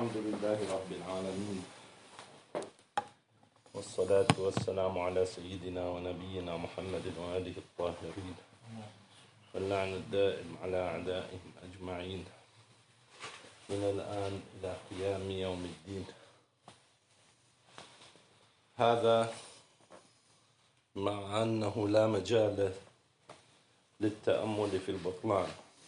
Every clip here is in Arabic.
الحمد لله رب العالمين، والصلاة والسلام على سيدنا ونبينا محمد وآله الطاهرين، واللعن الدائم على أعدائهم أجمعين من الآن إلى قيام يوم الدين. هذا مع أنه لا مجال للتأمل في البطلان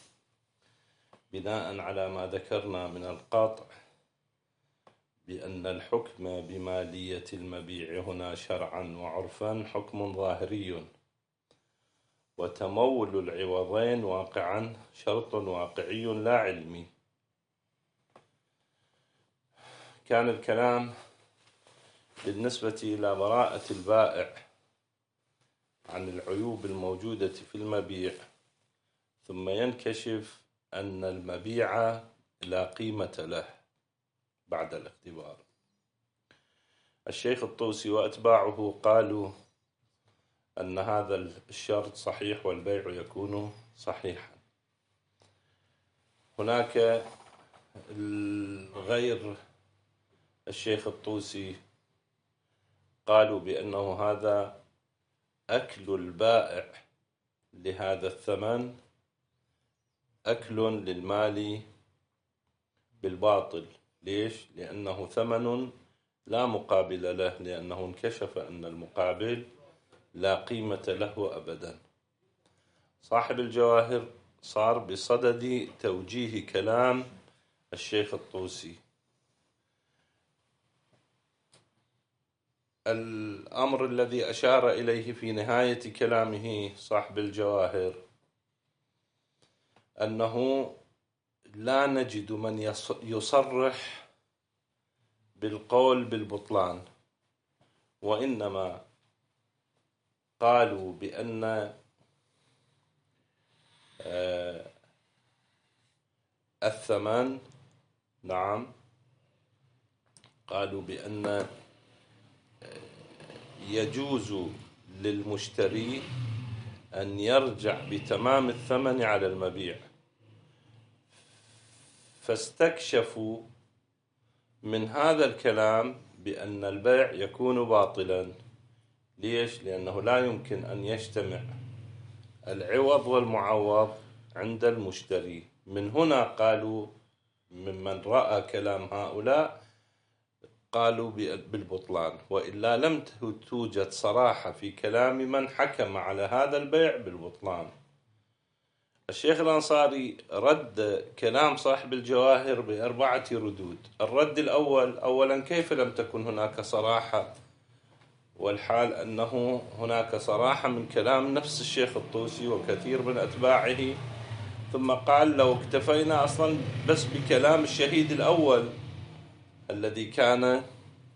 بناء على ما ذكرنا من القاطع بأن الحكم بمالية المبيع هنا شرعا وعرفا حكم ظاهري، وتمول العوضين واقعا شرط واقعي لا علمي. كان الكلام بالنسبة إلى براءة البائع عن العيوب الموجودة في المبيع، ثم ينكشف أن المبيع لا قيمة له بعد الاختبار. الشيخ الطوسي وأتباعه قالوا أن هذا الشرط صحيح والبيع يكون صحيحا. هناك غير الشيخ الطوسي قالوا بأنه هذا أكل البائع لهذا الثمن أكل للمال بالباطل. ليش؟ لأنه ثمن لا مقابل له، لأنه انكشف أن المقابل لا قيمة له أبدا. صاحب الجواهر صار بصدد توجيه كلام الشيخ الطوسي. الأمر الذي أشار إليه في نهاية كلامه صاحب الجواهر أنه لا نجد من يصرح بالقول بالبطلان، وإنما قالوا بأن الثمن، نعم، قالوا بأن يجوز للمشتري أن يرجع بتمام الثمن على المبيع، فاستكشفوا من هذا الكلام بأن البيع يكون باطلا. ليش؟ لأنه لا يمكن أن يجتمع العوض والمعوض عند المشتري. من هنا قالوا ممن رأى كلام هؤلاء قالوا بالبطلان، وإلا لم توجد صراحة في كلام من حكم على هذا البيع بالبطلان. الشيخ الأنصاري رد كلام صاحب الجواهر ب4 ردود. الرد الأول: أولا، كيف لم تكن هناك صراحة والحال أنه هناك صراحة من كلام نفس الشيخ الطوسي وكثير من أتباعه؟ ثم قال: لو اكتفينا أصلا بس بكلام الشهيد الأول الذي كان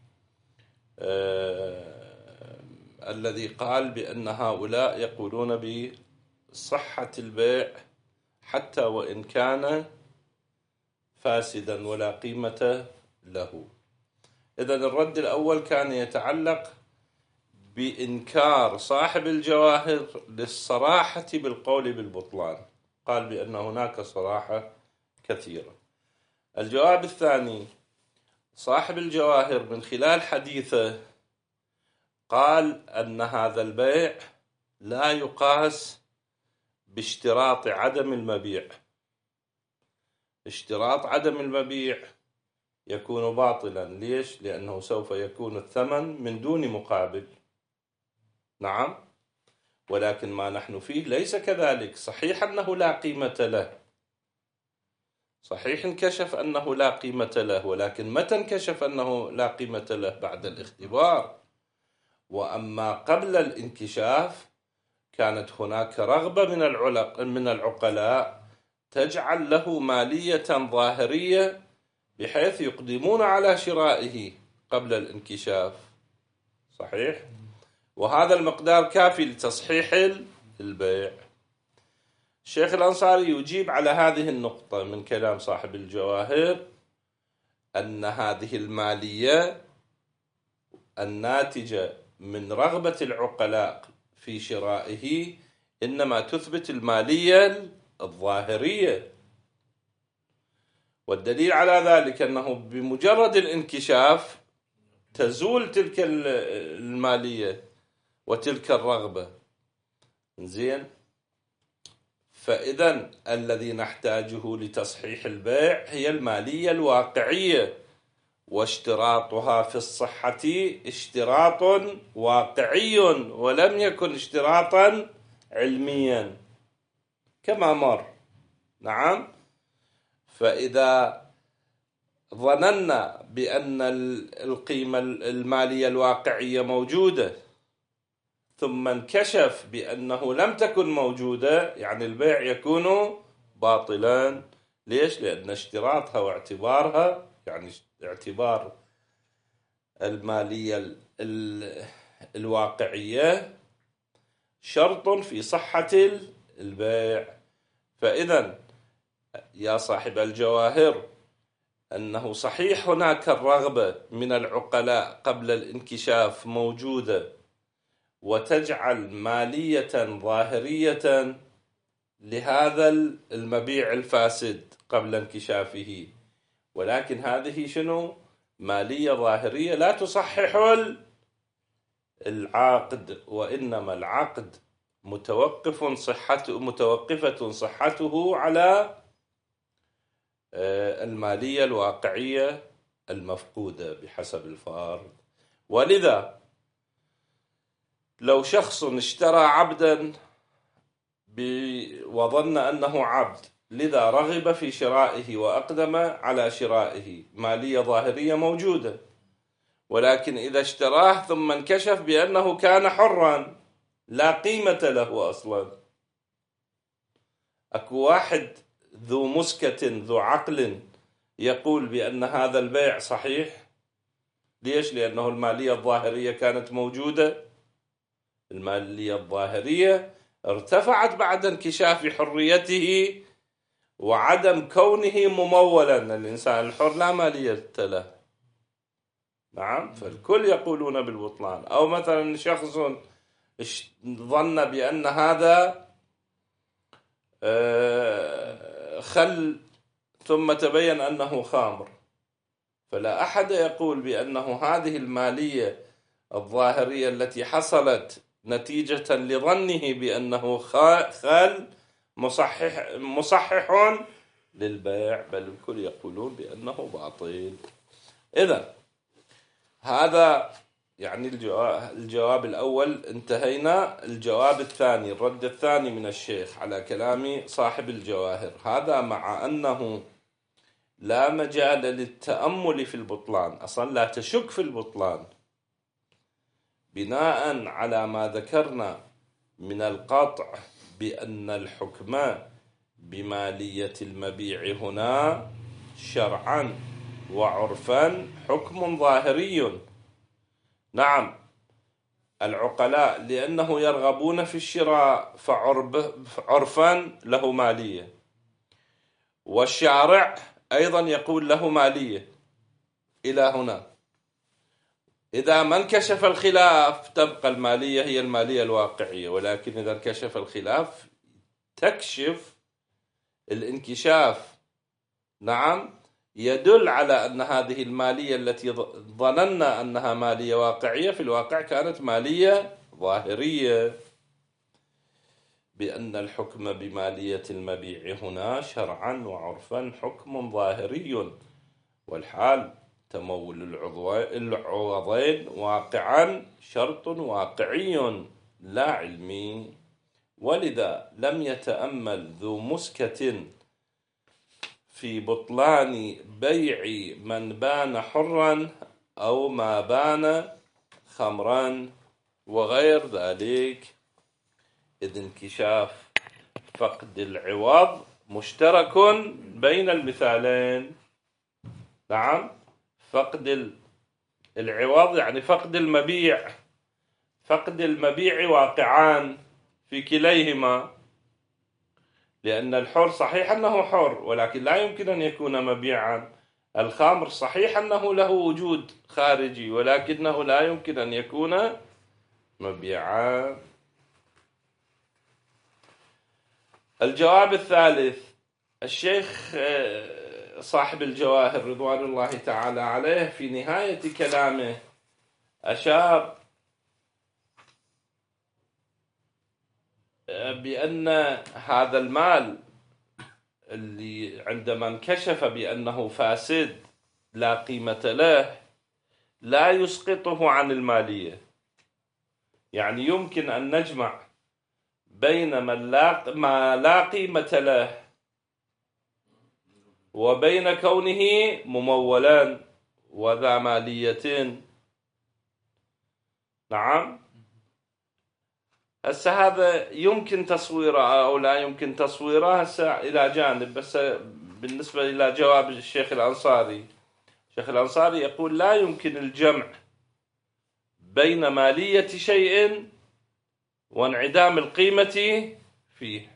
الذي قال بأن هؤلاء يقولون بصحة البيع حتى وإن كان فاسدا ولا قيمة له. إذن الرد الأول كان يتعلق بإنكار صاحب الجواهر للصراحة بالقول بالبطلان، قال بأن هناك صراحة كثيرة. الجواب الثاني: صاحب الجواهر من خلال حديثه قال أن هذا البيع لا يقاس باشتراط عدم المبيع. اشتراط عدم المبيع يكون باطلا. ليش؟ لأنه سوف يكون الثمن من دون مقابل. نعم، ولكن ما نحن فيه ليس كذلك. صحيح أنه لا قيمة له، صحيح انكشف أنه لا قيمة له، ولكن متى انكشف أنه لا قيمة له؟ بعد الاختبار. وأما قبل الانكشاف كانت هناك رغبة من العقلاء تجعل له مالية ظاهرية بحيث يقدمون على شرائه قبل الانكشاف. صحيح؟ وهذا المقدار كافي لتصحيح البيع. الشيخ الأنصاري يجيب على هذه النقطة من كلام صاحب الجواهر أن هذه المالية الناتجة من رغبة العقلاء في شرائه إنما تثبت المالية الظاهرية، والدليل على ذلك أنه بمجرد الانكشاف تزول تلك المالية وتلك الرغبة. زين، فإذا الذي نحتاجه لتصحيح البيع هي المالية الواقعية، واشتراطها في الصحة اشتراط واقعي ولم يكن اشتراطا علميا كما مر. نعم، فإذا ظننا بأن القيمة المالية الواقعية موجودة ثم انكشف بأنه لم تكن موجودة، يعني البيع يكون باطلا. ليش؟ لأن اشتراطها واعتبارها، يعني اعتبار المالية الواقعية شرط في صحة البيع. فإذا يا صاحب الجواهر، أنه صحيح هناك الرغبة من العقلاء قبل الانكشاف موجودة وتجعل مالية ظاهرية لهذا المبيع الفاسد قبل انكشافه، ولكن هذه شنو؟ مالية ظاهرية لا تصحح العقد، وإنما العقد متوقفة صحته على المالية الواقعية المفقودة بحسب الفرض. ولذا لو شخص اشترى عبدا وظن أنه عبد، لذا رغب في شرائه وأقدم على شرائه، مالية ظاهرية موجودة، ولكن إذا اشتراه ثم انكشف بأنه كان حرا لا قيمة له أصلا. أكو واحد ذو مسكة ذو عقل يقول بأن هذا البيع صحيح. ليش؟ لأنه المالية الظاهرية كانت موجودة. المالية الظاهرية ارتفعت بعد انكشاف حريته وعدم كونه ممولا. الإنسان الحر لا مالية له. نعم، فالكل يقولون بالبطلان. أو مثلا شخص ظن بأن هذا خل ثم تبين أنه خمر، فلا أحد يقول بأنه هذه المالية الظاهرية التي حصلت نتيجة لظنه بأنه خل مصحح للبيع، بل الكل يقولون بأنه باطل. إذن هذا يعني الجواب الأول انتهينا. الجواب الثاني، الرد الثاني من الشيخ على كلام صاحب الجواهر، هذا مع أنه لا مجال للتأمل في البطلان، أصلا لا تشك في البطلان، بناء على ما ذكرنا من القطع بأن الحكم بمالية المبيع هنا شرعا وعرفا حكم ظاهري. نعم، العقلاء لأنه يرغبون في الشراء فعرفا له مالية، والشارع أيضا يقول له مالية إلى هنا. إذا ما انكشف الخلاف تبقى المالية هي المالية الواقعية، ولكن إذا انكشف الخلاف تكشف الانكشاف. نعم، يدل على أن هذه المالية التي ظننا أنها مالية واقعية في الواقع كانت مالية ظاهرية، بأن الحكم بمالية المبيع هنا شرعا وعرفا حكم ظاهري، والحال تمول العوضين واقعا شرط واقعي لا علمي. ولذا لم يتأمل ذو مسكة في بطلان بيع من بان حرا أو ما بان خمرا وغير ذلك، إذ انكشاف فقد العوض مشترك بين المثالين. نعم، فقد العوض يعني فقد المبيع، فقد المبيع واقعان في كليهما، لأن الحر صحيح أنه حر ولكن لا يمكن أن يكون مبيعا. الخمر صحيح أنه له وجود خارجي ولكنه لا يمكن أن يكون مبيعا. الجواب الثالث، الشيخ صاحب الجواهر رضوان الله تعالى عليه في نهاية كلامه أشار بأن هذا المال اللي عندما انكشف بأنه فاسد لا قيمة له لا يسقطه عن المالية. يعني يمكن أن نجمع بين ما لا قيمة له وبين كونه ممولا وذا مالية. نعم. هسه هذا يمكن تصويره أو لا يمكن تصويره هسه إلى جانب، بس بالنسبة إلى جواب الشيخ الأنصاري، الشيخ الأنصاري يقول لا يمكن الجمع بين مالية شيء وانعدام القيمة فيه.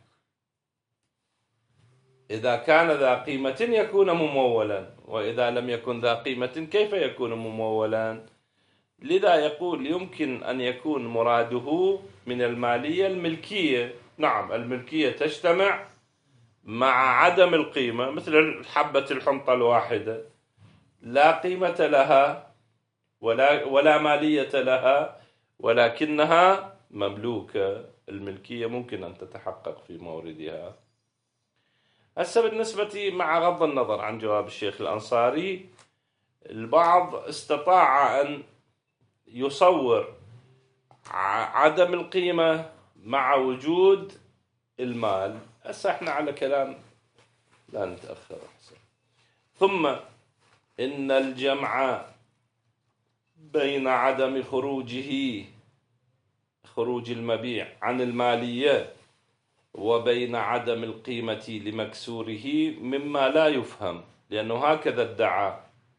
إذا كان ذا قيمة يكون ممولا، وإذا لم يكن ذا قيمة كيف يكون ممولا؟ لذا يقول يمكن أن يكون مراده من المالية الملكية. نعم، الملكية تجتمع مع عدم القيمة، مثل حبة الحنطة الواحدة لا قيمة لها ولا مالية لها، ولكنها مملوكة. الملكية ممكن أن تتحقق في موردها. هسه بالنسبة مع غض النظر عن جواب الشيخ الأنصاري، البعض استطاع أن يصور عدم القيمة مع وجود المال. هسه احنا على كلام لا نتأخر أحسن. ثم إن الجمع بين عدم خروج المبيع عن المالية وبين عدم القيمة لمكسوره مما لا يفهم، لأنه هكذا ادعى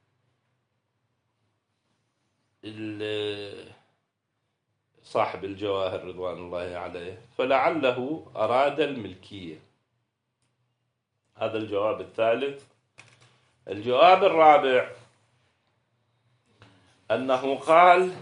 صاحب الجواهر رضوان الله عليه، فلعله أراد الملكية. هذا الجواب الثالث. الجواب الرابع أنه قال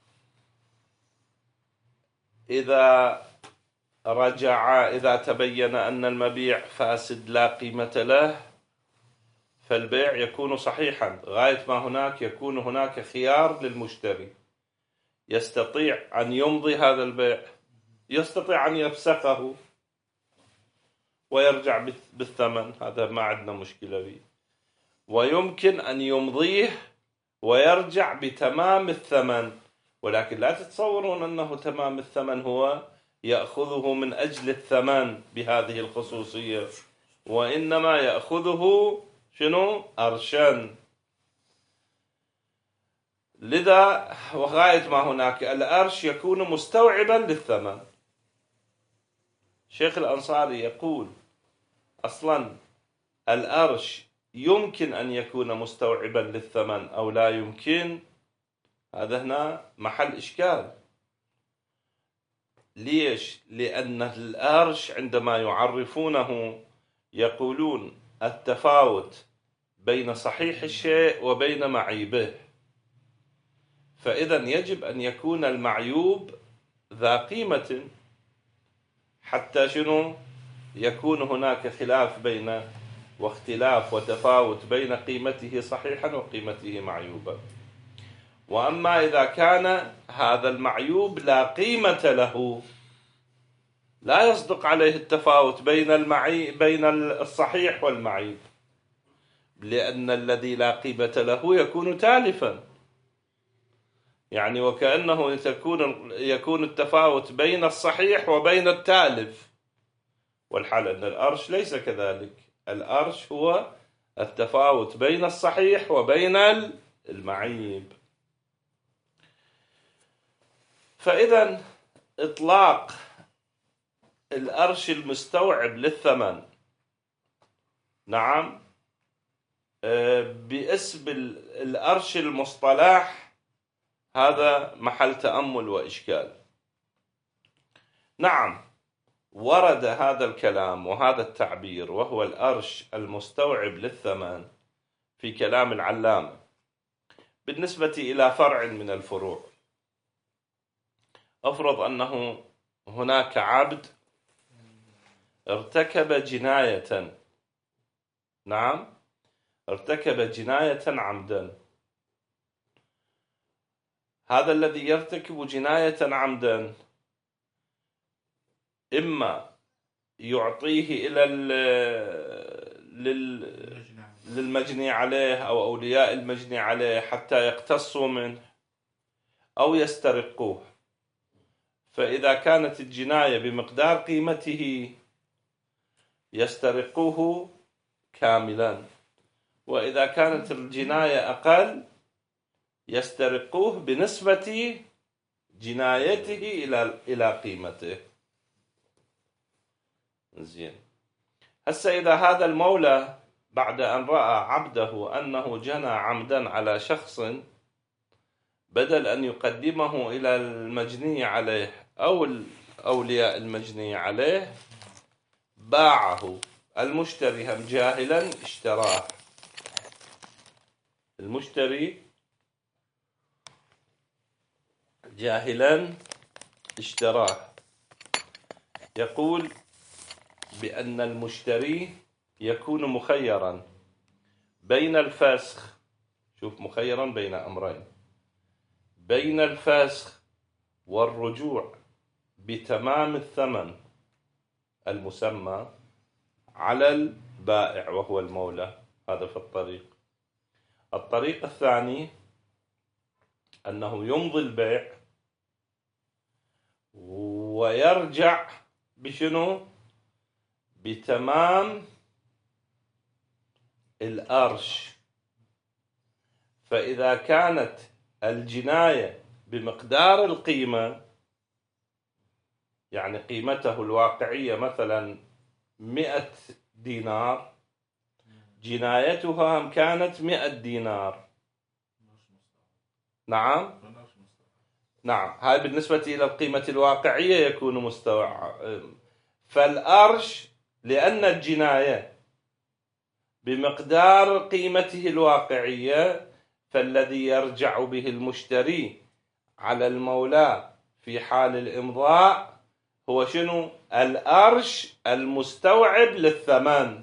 إذا تبين أن المبيع فاسد لا قيمة له فالبيع يكون صحيحا غاية ما هناك يكون هناك خيار للمشتري، يستطيع أن يمضي هذا البيع، يستطيع أن يفسخه ويرجع بالثمن، هذا ما عندنا مشكلة به، ويمكن أن يمضيه ويرجع بتمام الثمن. ولكن لا تتصورون أنه تمام الثمن هو يأخذه من أجل الثمن بهذه الخصوصية، وإنما يأخذه شنو؟ أرشا. لذا وغاية ما هناك الأرش يكون مستوعبا للثمن. شيخ الأنصاري يقول أصلا الأرش يمكن أن يكون مستوعبا للثمن أو لا يمكن، هذا هنا محل إشكال. ليش؟ لأن الأرش عندما يعرفونه يقولون التفاوت بين صحيح الشيء وبين معيبه، فإذا يجب أن يكون المعيوب ذا قيمة حتى شنو؟ يكون هناك خلاف واختلاف وتفاوت بين قيمته صحيحا وقيمته معيوبا. وأما إذا كان هذا المعيوب لا قيمة له لا يصدق عليه التفاوت بين الصحيح والمعيب، لأن الذي لا قيمة له يكون تالفا، يعني وكأنه يكون التفاوت بين الصحيح وبين التالف، والحال أن الأرش ليس كذلك. الأرش هو التفاوت بين الصحيح وبين المعيب. فإذا إطلاق الأرش المستوعب للثمن، نعم، باسم الأرش المصطلح، هذا محل تأمل وإشكال. نعم، ورد هذا الكلام وهذا التعبير وهو الأرش المستوعب للثمن في كلام العلامة بالنسبة إلى فرع من الفروع. أفرض أنه هناك عبد ارتكب جناية، نعم، ارتكب جناية عمدا. هذا الذي يرتكب جناية عمدا إما يعطيه إلى للمجني عليه أو أولياء المجني عليه حتى يقتصوا منه، أو يسترقوه. فإذا كانت الجناية بمقدار قيمته يسترقوه كاملا، وإذا كانت الجناية أقل يسترقوه بنسبة جنايته إلى قيمته. زين. هسه إذا هذا المولى بعد أن رأى عبده أنه جنى عمدا على شخص، بدل أن يقدمه إلى المجني عليه أو الأولياء المجني عليه، باعه المشتري هم جاهلا اشتراه. المشتري جاهلا اشتراه. يقول بأن المشتري يكون مخيرا بين الفسخ، شوف، مخيرا بين أمرين، بين الفسخ والرجوع بتمام الثمن المسمى على البائع وهو المولى. هذا في الطريق الثاني أنه يمضي البيع ويرجع بشنو؟ بتمام الأرش. فإذا كانت الجناية بمقدار القيمة، يعني قيمته الواقعية مثلا 100 دينار، جنايتها هم كانت 100 دينار. نعم، هاي بالنسبة إلى القيمة الواقعية يكون مستوى. فالأرش لأن الجناية بمقدار قيمته الواقعية، فالذي يرجع به المشتري على المولى في حال الإمضاء هو شنو؟ الأرش المستوعب للثمن.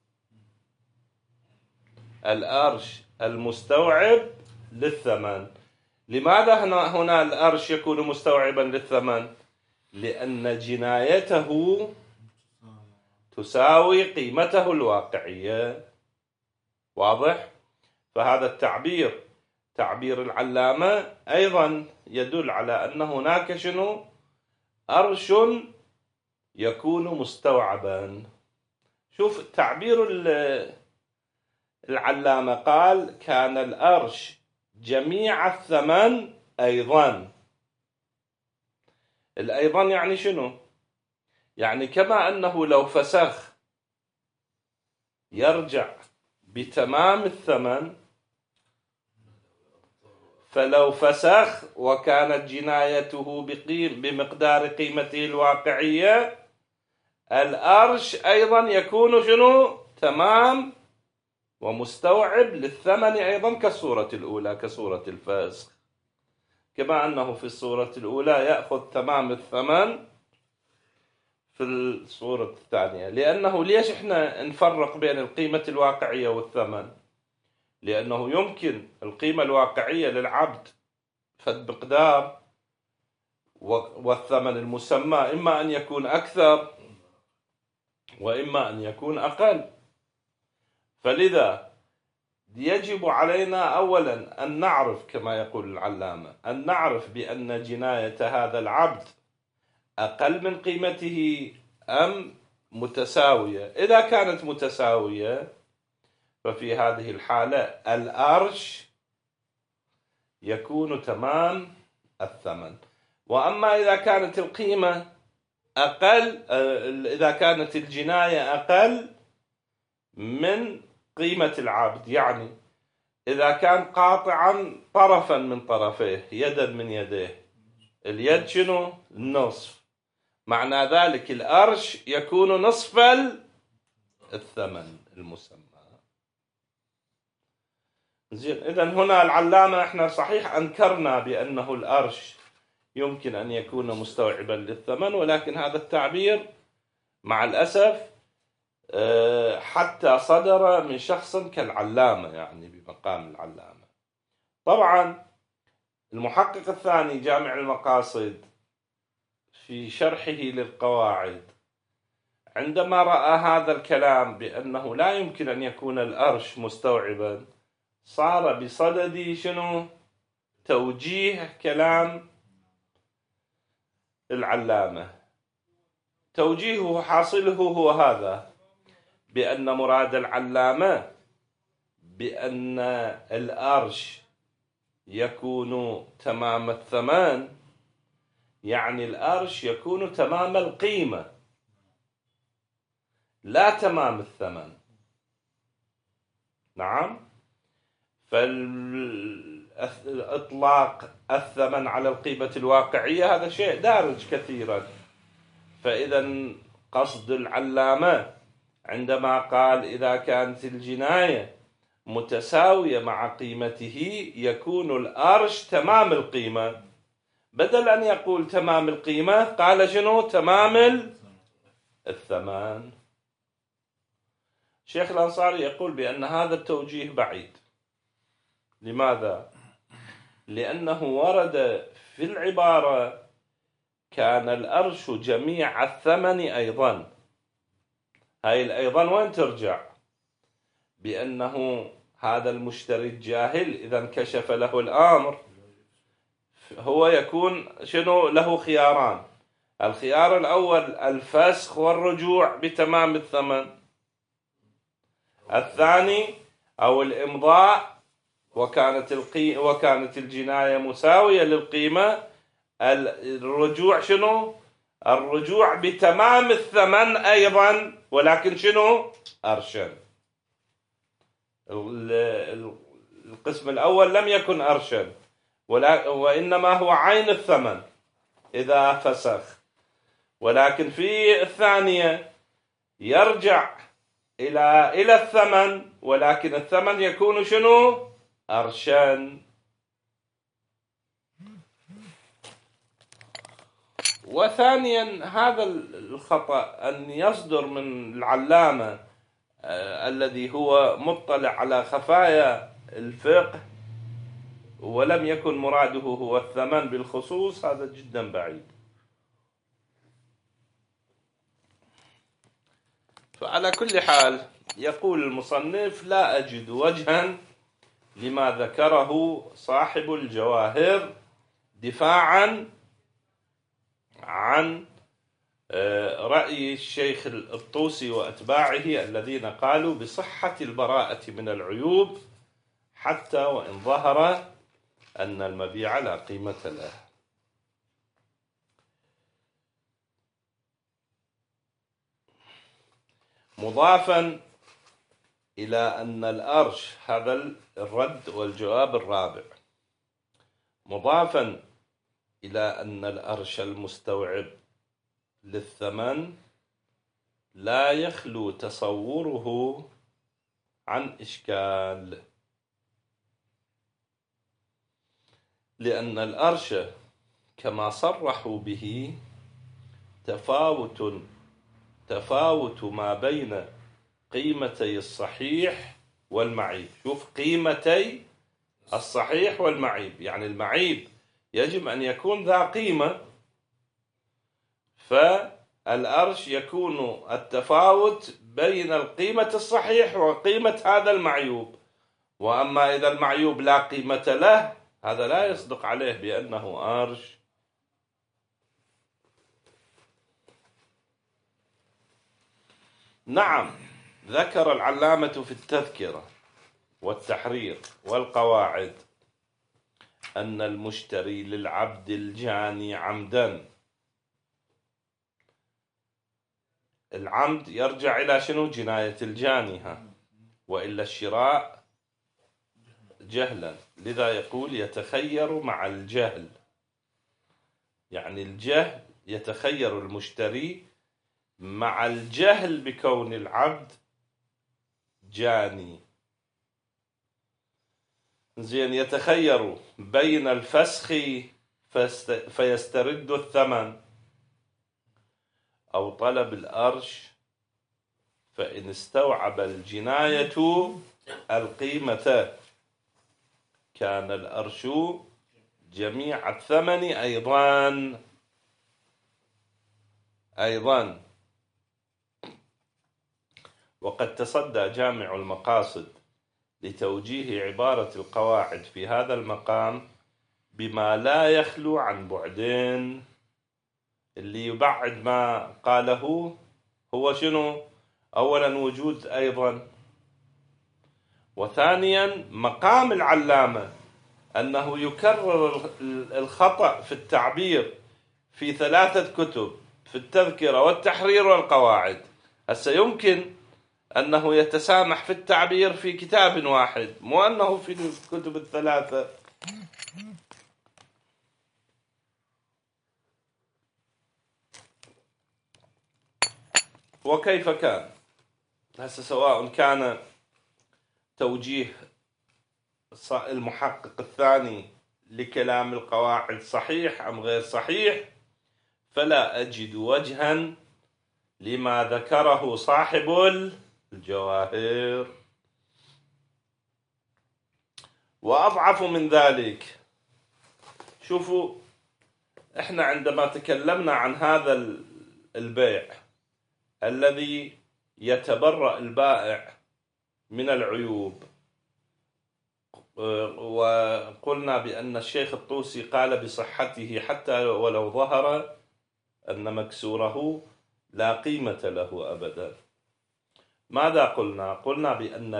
الأرش المستوعب للثمن. لماذا هنا الأرش يكون مستوعبا للثمن؟ لأن جنايته تساوي قيمته الواقعية. واضح؟ فهذا التعبير، تعبير العلامة، أيضا يدل على أن هناك شنو؟ أرش يكون مستوعبا. شوف تعبير العلامة، قال كان الأرش جميع الثمن أيضا. الأيضا يعني شنو؟ يعني كما أنه لو فسخ يرجع بتمام الثمن، فلو فسخ وكانت جنايته بمقدار قيمته الواقعية، الأرش أيضا يكون شنو؟ تمام ومستوعب للثمن أيضا كالصورة الأولى، كصورة الفسخ. كما أنه في الصورة الأولى يأخذ تمام الثمن في الصورة الثانية. لأنه ليش إحنا نفرق بين القيمة الواقعية والثمن؟ لأنه يمكن القيمة الواقعية للعبد فد مقدار، والثمن المسمى إما أن يكون أكثر وإما أن يكون أقل. فلذا يجب علينا أولا أن نعرف، كما يقول العلامة، أن نعرف بأن جناية هذا العبد أقل من قيمته أم متساوية. إذا كانت متساوية ففي هذه الحالة الأرش يكون تمام الثمن. وأما إذا كانت القيمة أقل، إذا كانت الجناية أقل من قيمة العبد، يعني إذا كان قاطعا طرفا من طرفيه، يدا من يديه، اليد شنو؟ النصف، معنى ذلك الأرش يكون نصف الثمن المسمى. زين. إذن هنا العلامة احنا صحيح أنكرنا بأنه الأرش يمكن أن يكون مستوعبا للثمن، ولكن هذا التعبير مع الأسف حتى صدر من شخص كالعلامة، يعني بمقام العلامة. طبعا المحقق الثاني جامع المقاصد في شرحه للقواعد عندما رأى هذا الكلام بأنه لا يمكن أن يكون الأرش مستوعبا، صار بصدد شنو؟ توجيه كلام العلامة. توجيهه حاصله هو هذا، بأن مراد العلامة بأن الأرش يكون تمام الثمن، يعني الأرش يكون تمام القيمة لا تمام الثمن. نعم، فالإطلاق الثمن على القيمة الواقعية هذا شيء دارج كثيرا. فإذا قصد العلامة عندما قال إذا كانت الجناية متساوية مع قيمته يكون الأرش تمام القيمة، بدل أن يقول تمام القيمة قال شنو؟ تمام الثمن. شيخ الأنصاري يقول بأن هذا التوجيه بعيد. لماذا؟ لأنه ورد في العبارة كان الأرش جميع الثمن أيضا. هاي الأيضا وين ترجع؟ بأنه هذا المشتري الجاهل إذا انكشف له الأمر هو يكون شنو؟ له خياران. الخيار الأول الفسخ والرجوع بتمام الثمن، الثاني أو الإمضاء وكانت الجناية مساوية للقيمة، الرجوع شنو؟ الرجوع بتمام الثمن أيضا، ولكن شنو؟ أرشا. القسم الأول لم يكن أرشا، وإنما هو عين الثمن إذا فسخ، ولكن في الثانية يرجع إلى الثمن، ولكن الثمن يكون شنو؟ أرشا. وثانيا هذا الخطأ أن يصدر من العلامة الذي هو مطلع على خفايا الفقه ولم يكن مراده هو الثمن بالخصوص، هذا جدا بعيد. فعلى كل حال يقول المصنف لا أجد وجها لما ذكره صاحب الجواهر دفاعا عن رأي الشيخ الطوسي وأتباعه الذين قالوا بصحة البراءة من العيوب حتى وإن ظهر أن المبيع لا قيمة له. مضافا إلى أن الأرش، هذا الرد والجواب الرابع، مضافا إلى أن الأرش المستوعب للثمن لا يخلو تصوره عن إشكال، لأن الأرش كما صرحوا به تفاوت ما بين قيمتي الصحيح والمعيب. شوف، قيمتي الصحيح والمعيب، يعني المعيب يجب أن يكون ذا قيمة، فالأرش يكون التفاوت بين القيمة الصحيح وقيمة هذا المعيوب. وأما إذا المعيوب لا قيمة له هذا لا يصدق عليه بأنه أرش. نعم، ذكر العلامة في التذكرة والتحرير والقواعد أن المشتري للعبد الجاني عمدا، العمد يرجع إلى شنو؟ جناية الجاني، وإلا الشراء جهلا. لذا يقول يتخير مع الجهل، يعني الجهل يتخير المشتري مع الجهل بكون العبد جاني. زين، يتخير بين الفسخ فيسترد الثمن أو طلب الأرش فإن استوعب الجناية القيمة كان الأرش جميع الثمن أيضا. وقد تصدى جامع المقاصد لتوجيه عبارة القواعد في هذا المقام بما لا يخلو عن بعدين. اللي يبعد ما قاله هو شنو؟ أولا وجود أيضا، وثانيا مقام العلامة أنه يكرر الخطأ في التعبير في 3 كتب، في التذكرة والتحرير والقواعد. هسه يمكن أنه يتسامح في التعبير في كتاب واحد، مو أنه في الكتب ال3. وكيف كان هسه، سواء كان توجيه المحقق الثاني لكلام القواعد صحيح أم غير صحيح، فلا أجد وجها لما ذكره صاحب الجواهر. وأضعف من ذلك، شوفوا، احنا عندما تكلمنا عن هذا البيع الذي يتبرأ البائع من العيوب، وقلنا بأن الشيخ الطوسي قال بصحته حتى ولو ظهر أن مكسوره لا قيمة له أبدا. ماذا قلنا؟ قلنا بأن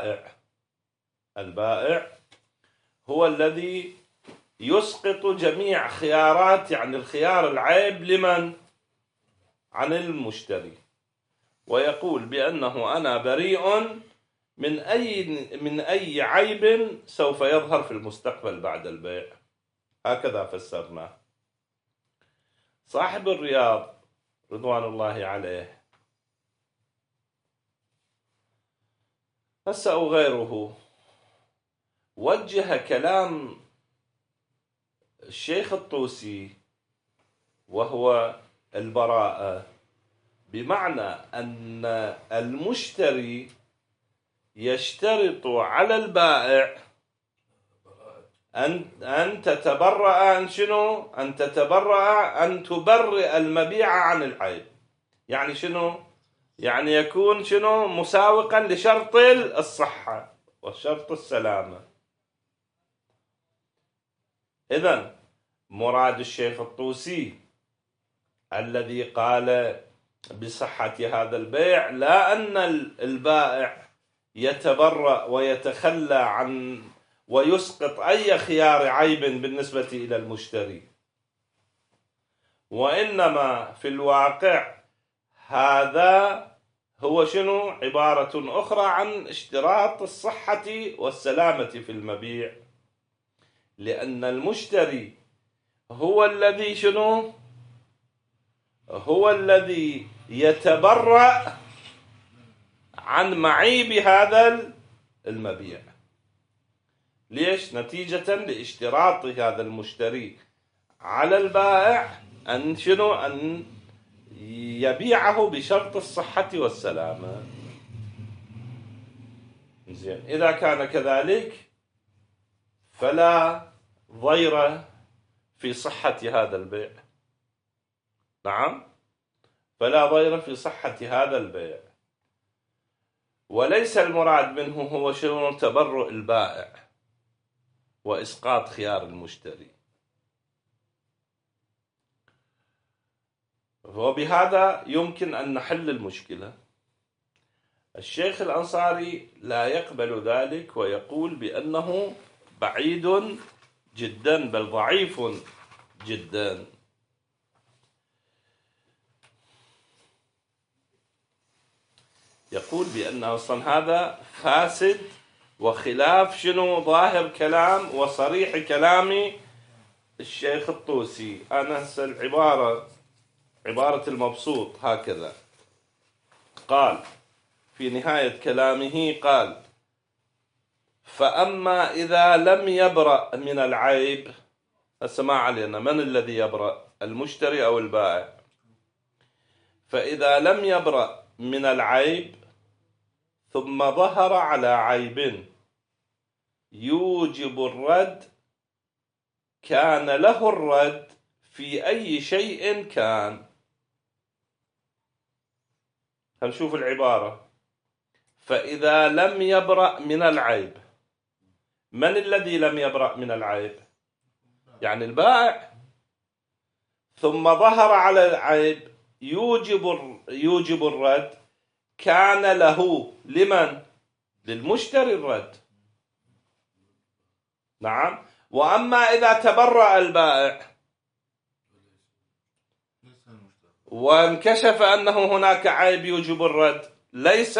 البائع هو الذي يسقط جميع خيارات، يعني الخيار العيب لمن؟ عن المشتري، ويقول بأنه أنا بريء من أي عيب سوف يظهر في المستقبل بعد البيع. هكذا فسرناه. صاحب الرياض رضوان الله عليه هسه أو غيره وجه كلام الشيخ الطوسي وهو البراءة، بمعنى أن المشتري يشترط على البائع أن تتبرأ أن شنو؟ أن تتبرأ، أن تبرئ المبيع عن العيب. يعني شنو؟ يعني يكون شنو؟ مساوقا لشرط الصحة وشرط السلامة. إذن مراد الشيخ الطوسي الذي قال بصحة هذا البيع لا أن البائع يتبرأ ويتخلى عن ويسقط أي خيار عيب بالنسبة إلى المشتري، وإنما في الواقع هذا هو شنو؟ عبارة أخرى عن اشتراط الصحة والسلامة في المبيع، لأن المشتري هو الذي شنو؟ هو الذي يتبرأ عن معيب هذا المبيع. ليش؟ نتيجة لاشتراط هذا المشتري على البائع أن شنو؟ أن يبيعه بشرط الصحة والسلامة. زين، إذا كان كذلك فلا ضير في صحة هذا البيع. نعم، فلا ضير في صحة هذا البيع، وليس المراد منه هو شنو؟ تبرؤ البائع وإسقاط خيار المشتري. وبهذا يمكن أن نحل المشكلة. الشيخ الأنصاري لا يقبل ذلك ويقول بأنه بعيد جدا، بل ضعيف جدا. يقول بأن أصلا هذا فاسد وخلاف شنو؟ ظاهر كلام وصريح كلام الشيخ الطوسي. أنا هسه عبارة المبسوط هكذا قال في نهاية كلامه، قال: فأما إذا لم يبرأ من العيب، هسه ما علينا من الذي يبرأ، المشتري أو البائع. فإذا لم يبرأ من العيب ثم ظهر على عيب يوجب الرد كان له الرد في أي شيء كان. هنشوف العبارة. فإذا لم يبرأ من العيب، من الذي لم يبرأ من العيب؟ يعني البائع. ثم ظهر على العيب يوجب الرد كان له، لمن؟ للمشتري الرد. نعم. وأما إذا تبرأ البائع وانكشف أنه هناك عيب يوجب الرد، ليس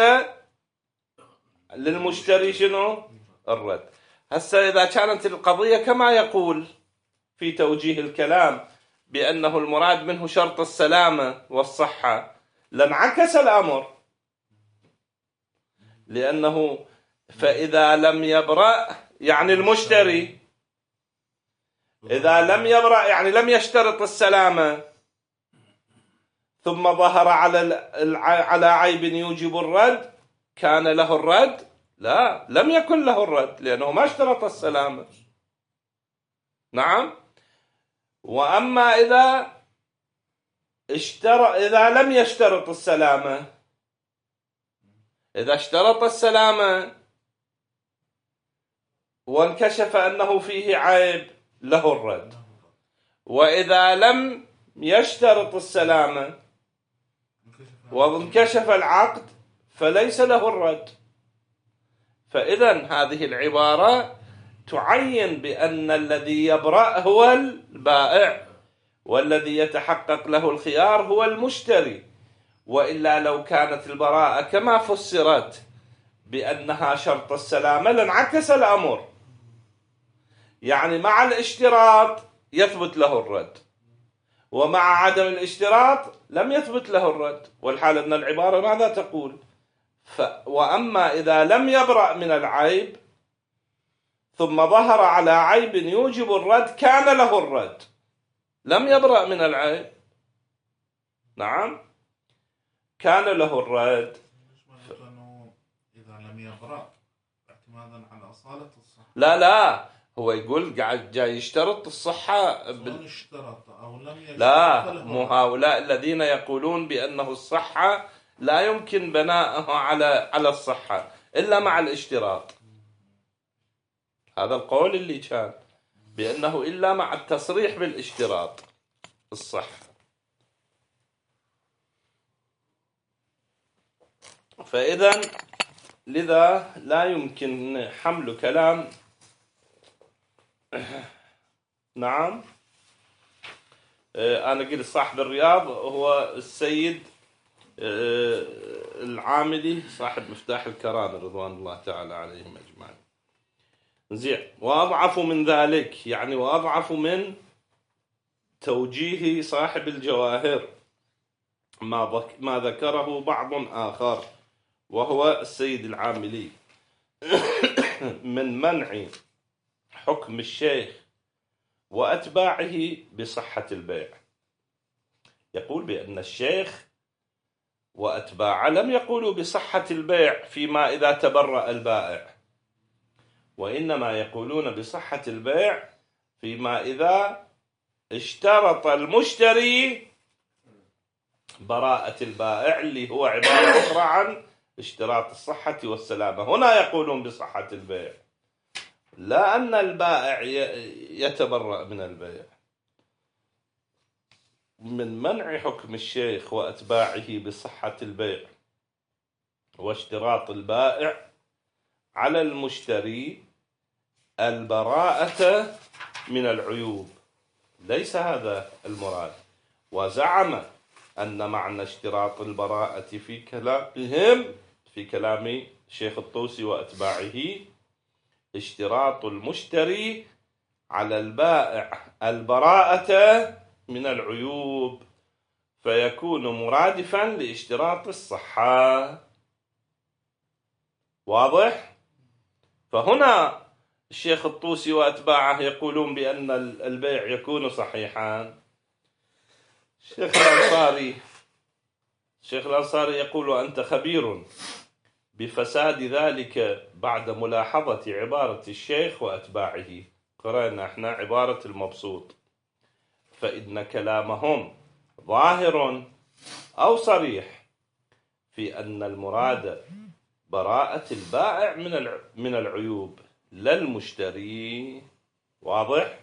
للمشتري شنو؟ الرد. هسه إذا كانت القضية كما يقول في توجيه الكلام بأنه المراد منه شرط السلامة والصحة، لانعكس الأمر، لأنه فإذا لم يبرأ يعني المشتري، إذا لم يبرأ يعني لم يشترط السلامة ثم ظهر على عيب يوجب الرد، كان له الرد؟ لا، لم يكن له الرد لأنه ما اشترط السلامة. نعم. وأما إذا لم يشترط السلامة، إذا اشترط السلامة وانكشف أنه فيه عيب، له الرد. وإذا لم يشترط السلامة وانكشف العقد فليس له الرد. فإذا هذه العبارة تعين بأن الذي يبرأ هو البائع، والذي يتحقق له الخيار هو المشتري. وإلا لو كانت البراءة كما فسرت بأنها شرط السلامة لانعكس الأمر، يعني مع الاشتراط يثبت له الرد، ومع عدم الاشتراط لم يثبت له الرد. والحال أن العبارة ماذا تقول؟ وأما إذا لم يبرأ من العيب ثم ظهر على عيب يوجب الرد كان له الرد. لم يبرأ من العيب، نعم، كان له الرد. إذا لم يبرأ اعتمادا على أصالة الصحة. لا هو يقول قاعد جاي يشترط الصحة اشترط أو لم يشترط. لا، مو هؤلاء الذين يقولون بأنه الصحة لا يمكن بناءه على الصحة إلا مع الاشتراط. هذا القول اللي كان بأنه إلا مع التصريح بالاشتراط الصحة. فإذا لذا لا يمكن حمل كلام. نعم. أنا قلت صاحب الرياض هو السيد العاملي صاحب مفتاح الكرامة رضوان الله تعالى عليهم أجمعين. زين. وأضعف من ذلك، يعني وأضعف من توجيه صاحب الجواهر ما ذكره بعض آخر وهو السيد العاملي من منع حكم الشيخ وأتباعه بصحة البيع. يقول بأن الشيخ وأتباعه لم يقولوا بصحة البيع فيما إذا تبرأ البائع، وإنما يقولون بصحة البيع فيما إذا اشترط المشتري براءة البائع، اللي هو عبارة أخرى عن اشتراط الصحة والسلامة. هنا يقولون بصحة البيع، لا أن البائع يتبرأ من البيع. من منع حكم الشيخ وأتباعه بصحة البيع واشتراط البائع على المشتري البراءة من العيوب، ليس هذا المراد. وزعم أن معنى اشتراط البراءة في كلامهم، في كلام شيخ الطوسي وأتباعه، اشتراط المشتري على البائع البراءة من العيوب، فيكون مرادفا لاشتراط الصحة. واضح؟ فهنا الشيخ الطوسي وأتباعه يقولون بأن البيع يكون صحيحا. الشيخ الأنصاري يقول: أنت خبير بفساد ذلك بعد ملاحظة عبارة الشيخ وأتباعه. قرأنا احنا عبارة المبسوط: فإن كلامهم ظاهر أو صريح في أن المراد براءة البائع من العيوب لا المشتري. واضح؟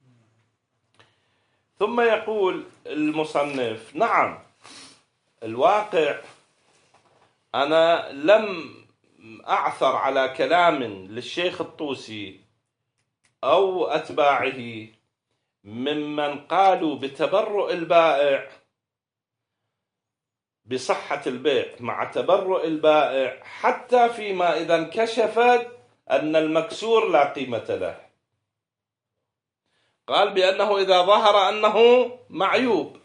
ثم يقول المصنف: نعم، الواقع أنا لم أعثر على كلام للشيخ الطوسي أو أتباعه ممن قالوا بتبرؤ البائع، بصحة البيع مع تبرؤ البائع، حتى فيما إذا انكشفت أن المكسور لا قيمة له. قال بأنه إذا ظهر أنه معيوب،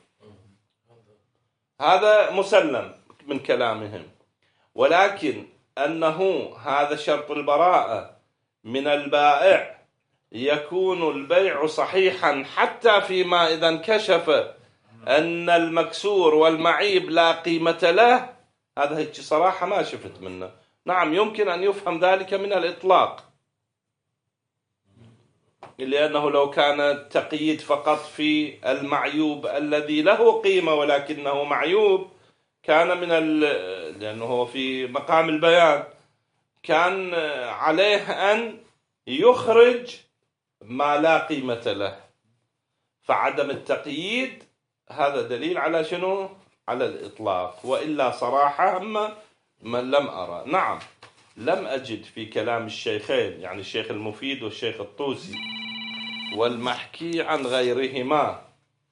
هذا مسلم من كلامهم، ولكن أنه هذا شرط البراءة من البائع يكون البيع صحيحا حتى فيما إذا انكشف أن المكسور والمعيب لا قيمة له. هذا هيك صراحة ما شفت منه. نعم، يمكن أن يفهم ذلك من الإطلاق، لأنه لو كان تقييد فقط في المعيوب الذي له قيمة ولكنه معيوب كان لأنه هو في مقام البيان، كان عليه أن يخرج ما لا قيمة له. فعدم التقييد هذا دليل على شنو؟ على الإطلاق. وإلا صراحة ما لم أرى. نعم، لم أجد في كلام الشيخين، يعني الشيخ المفيد والشيخ الطوسي، والمحكي عن غيرهما،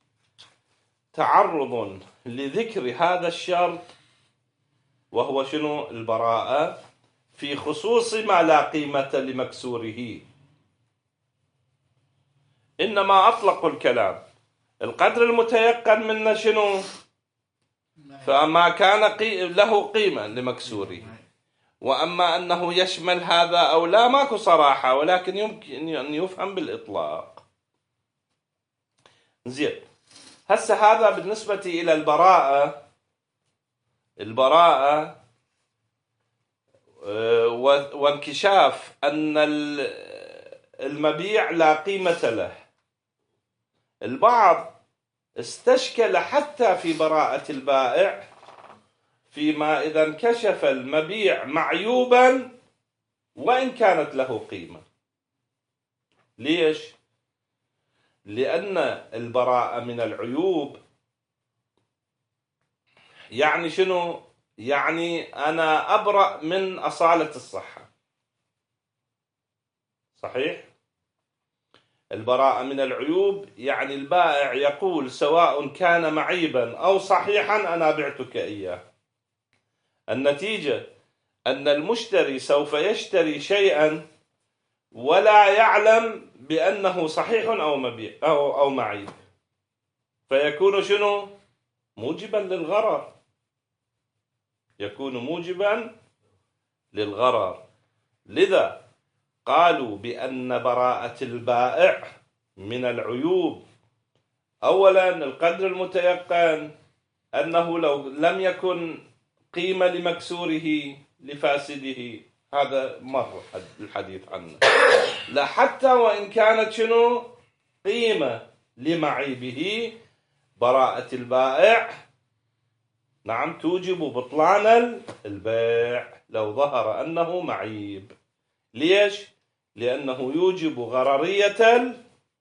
تعرض لذكر هذا الشرط، وهو شنو؟ البراءة، في خصوص ما لا قيمة لمكسوره. إنما أطلقوا الكلام القدر المتيقن منه شنو؟ فما كان له قيمة لمكسوره. وأما أنه يشمل هذا أو لا ماكو صراحة، ولكن يمكن أن يفهم بالإطلاق. زين، هسه هذا بالنسبة إلى البراءة وانكشاف أن المبيع لا قيمة له. البعض استشكل حتى في براءة البائع فيما إذا انكشف المبيع معيوبا وإن كانت له قيمة. ليش؟ لأن البراءة من العيوب يعني شنو؟ يعني أنا أبرأ من أصالة الصحة. صحيح؟ البراءة من العيوب يعني البائع يقول سواء كان معيبا أو صحيحا أنا بعتك إياه. النتيجة أن المشتري سوف يشتري شيئا ولا يعلم بأنه صحيح أو مبيع أو معيب، فيكون شنو؟ موجبا للغرر. يكون موجبا للغرر. لذا قالوا بأن براءة البائع من العيوب أولا القدر المتيقن أنه لو لم يكن قيمة لمكسوره لفاسده، هذا مر الحديث عنه. لا، حتى وإن كانت شنو؟ قيمة لمعيبه، براءة البائع نعم توجب بطلان البيع لو ظهر أنه معيب. ليش؟ لأنه يوجب غررية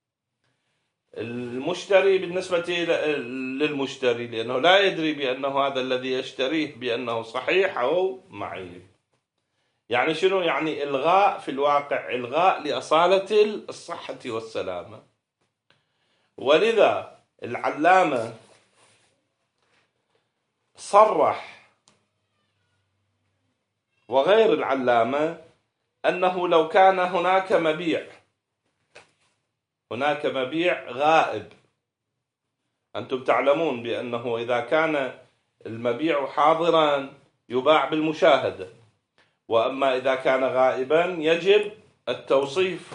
المشتري بالنسبة للمشتري، لأنه لا يدري بأنه هذا الذي يشتريه بأنه صحيح أو معيب. يعني شنو؟ يعني إلغاء، في الواقع إلغاء لأصالة الصحة والسلامة. ولذا العلامة صرح وغير العلامة أنه لو كان هناك مبيع غائب، أنتم تعلمون بأنه إذا كان المبيع حاضرا يباع بالمشاهدة، وأما إذا كان غائبا يجب التوصيف.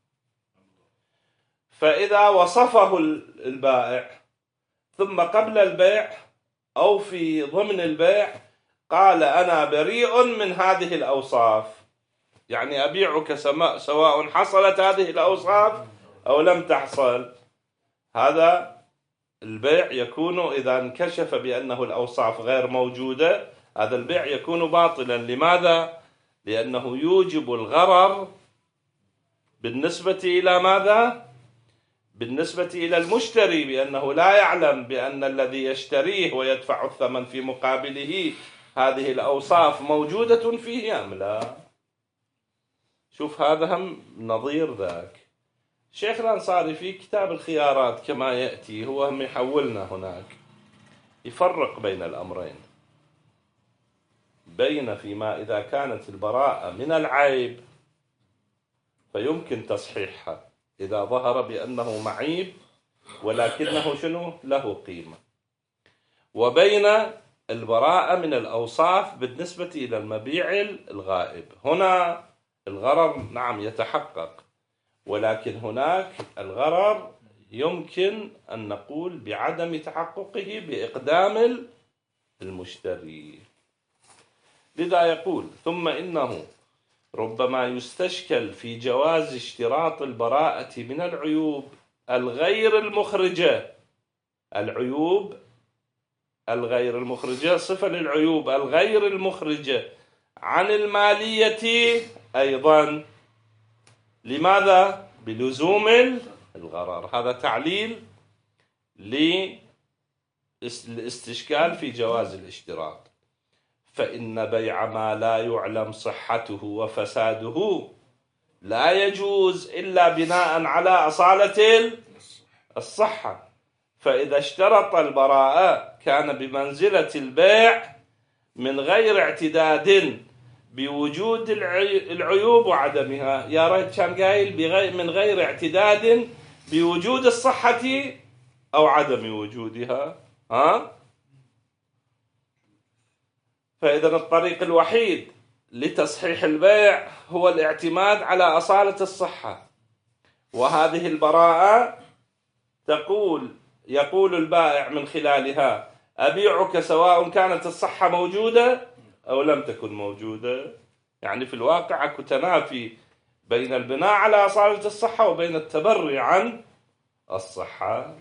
فإذا وصفه البائع ثم قبل البيع أو في ضمن البيع قال أنا بريء من هذه الأوصاف، يعني أبيعك سواء حصلت هذه الأوصاف أو لم تحصل. هذا البيع يكون إذا انكشف بأنه الأوصاف غير موجودة، هذا البيع يكون باطلا. لماذا؟ لأنه يوجب الغرر بالنسبة إلى ماذا؟ بالنسبة إلى المشتري، بأنه لا يعلم بأن الذي يشتريه ويدفع الثمن في مقابله هذه الأوصاف موجودة فيه أم لا. شوف هذا هم نظير ذاك. الشيخ الأنصاري في كتاب الخيارات كما يأتي هو هم يحولنا هناك، يفرق بين الأمرين، بين فيما إذا كانت البراءة من العيب فيمكن تصحيحها إذا ظهر بأنه معيب ولكنه شنو له قيمة، وبين البراءة من الأوصاف بالنسبة إلى المبيع الغائب. هنا الغرر نعم يتحقق، ولكن هناك الغرر يمكن أن نقول بعدم تحققه بإقدام المشتري. لذا يقول تم إنه ربما يستشكل في جواز اشتراط البراءة من العيوب الغير المخرجة. العيوب الغير المخرجة صفة للعيوب الغير المخرجة عن المالية أيضا. لماذا؟ بلزوم الغرر. هذا تعليل للاستشكال في جواز الاشتراط. فإن بيع ما لا يعلم صحته وفساده لا يجوز إلا بناء على أصالة الصحة. فإذا اشترط البراءة كان بمنزلة البيع من غير اعتداد بوجود العيوب وعدمها. يا ريت كان قايل من غير اعتداد بوجود الصحة أو عدم وجودها. فإذا الطريق الوحيد لتصحيح البيع هو الاعتماد على أصالة الصحة. وهذه البراءة يقول البائع من خلالها أبيعك سواء كانت الصحة موجودة أو لم تكن موجودة. يعني في الواقع اكو تنافي بين البناء على أصالة الصحة وبين التبري عن الصحة.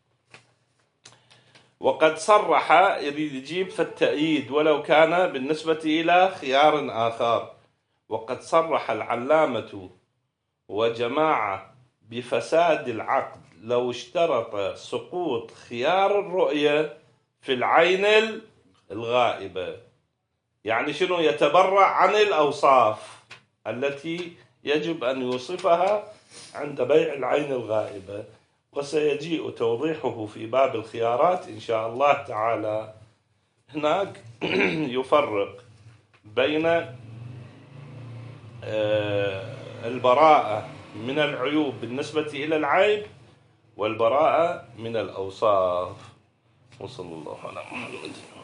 وقد صرح، يريد يجيب في التأييد ولو كان بالنسبة إلى خيار آخر، وقد صرح العلامة وجماعة بفساد العقد لو اشترط سقوط خيار الرؤية في العين الغائبة. يعني شنو؟ يتبرع عن الأوصاف التي يجب أن يوصفها عند بيع العين الغائبة. وسيجيء توضيحه في باب الخيارات إن شاء الله تعالى. هناك يفرق بين البراءة من العيوب بالنسبة إلى العيب والبراءة من الأوصاف. وصلى الله على محمد.